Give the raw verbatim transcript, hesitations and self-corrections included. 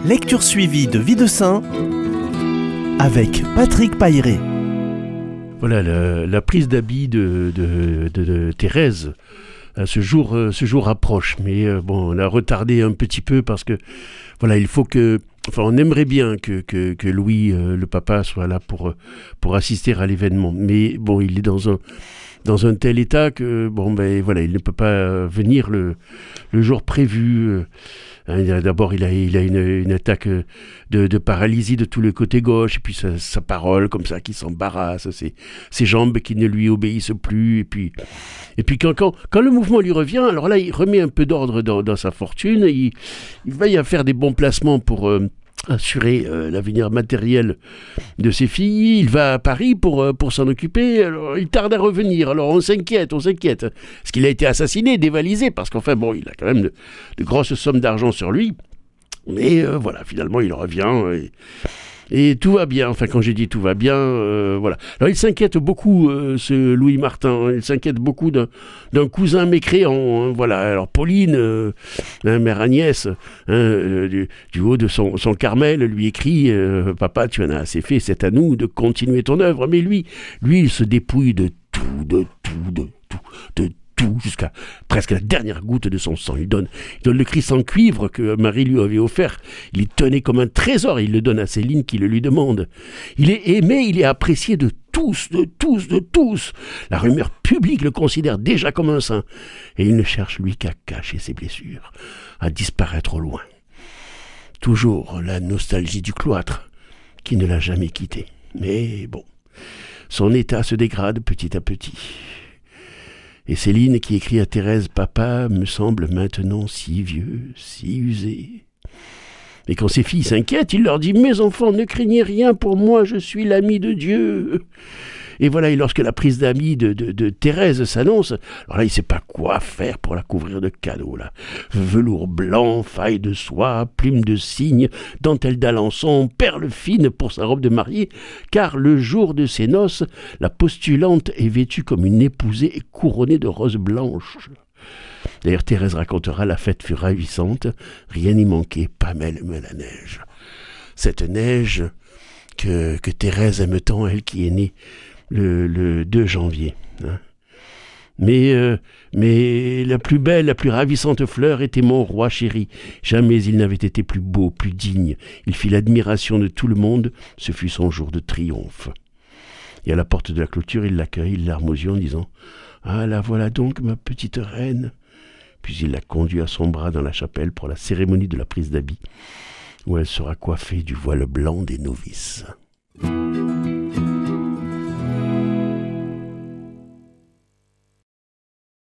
Lecture suivie de Vie de Saint avec Patrick Pailleret. Voilà la, la prise d'habit de, de, de, de Thérèse. Ce jour, ce jour approche, mais euh, bon, on a retardé un petit peu parce que voilà, il faut que, enfin, on aimerait bien que que, que Louis, euh, le papa, soit là pour pour assister à l'événement, mais bon, il est dans un dans un tel état que bon, ben voilà, il ne peut pas venir le le jour prévu. D'abord, il a, il a une, une attaque de, de paralysie de tout le côté gauche, et puis sa, sa parole comme ça qui s'embarrasse, ses, ses jambes qui ne lui obéissent plus, et puis, et puis quand, quand, quand le mouvement lui revient, alors là, il remet un peu d'ordre dans, dans sa fortune, il, il va y faire des bons placements pour euh, assurer euh, l'avenir matériel de ses filles. Il va à Paris pour, euh, pour s'en occuper. Alors, il tarde à revenir. Alors on s'inquiète, on s'inquiète. Est-ce qu'il a été assassiné, dévalisé? Parce qu'enfin, bon, il a quand même de, de grosses sommes d'argent sur lui. Mais euh, voilà, finalement, il revient et, et tout va bien. Enfin, quand j'ai dit tout va bien, euh, voilà. Alors, il s'inquiète beaucoup, euh, ce Louis Martin. Il s'inquiète beaucoup d'un, d'un cousin mécréant. Hein, voilà. Alors, Pauline, euh, hein, mère Agnès, hein, euh, du, du haut de son, son Carmel, lui écrit euh, « Papa, tu en as assez fait, c'est à nous de continuer ton œuvre. » Mais lui, lui, il se dépouille de tout, de tout, de tout, de tout. tout, jusqu'à presque la dernière goutte de son sang. Il donne, il donne le Christ en cuivre que Marie lui avait offert. Il le tenait comme un trésor. Il le donne à Céline qui le lui demande. Il est aimé, il est apprécié de tous, de tous, de tous. La rumeur publique le considère déjà comme un saint. Et il ne cherche, lui, qu'à cacher ses blessures, à disparaître au loin. Toujours la nostalgie du cloître qui ne l'a jamais quitté. Mais bon, son état se dégrade petit à petit. Et Céline qui écrit à Thérèse « Papa me semble maintenant si vieux, si usé. » Et quand ses filles s'inquiètent, il leur dit « Mes enfants, ne craignez rien pour moi, je suis l'ami de Dieu. » Et voilà, et lorsque la prise d'amis de, de, de Thérèse s'annonce, alors là, il ne sait pas quoi faire pour la couvrir de cadeaux, là. Velours blanc, faille de soie, plume de cygne, dentelle d'alençon, perles fines pour sa robe de mariée, car le jour de ses noces, la postulante est vêtue comme une épousée et couronnée de roses blanches. D'ailleurs, Thérèse racontera, la fête fut ravissante, rien n'y manquait, pas même la neige. Cette neige que, que Thérèse aime tant, elle qui est née le, le deux janvier. Hein. Mais, euh, mais la plus belle, la plus ravissante fleur était mon roi chéri. Jamais il n'avait été plus beau, plus digne. Il fit l'admiration de tout le monde. Ce fut son jour de triomphe. Et à la porte de la clôture, il l'accueille, larmes aux yeux, en disant « Ah, la voilà donc, ma petite reine !» Puis il la conduit à son bras dans la chapelle pour la cérémonie de la prise d'habit, où elle sera coiffée du voile blanc des novices.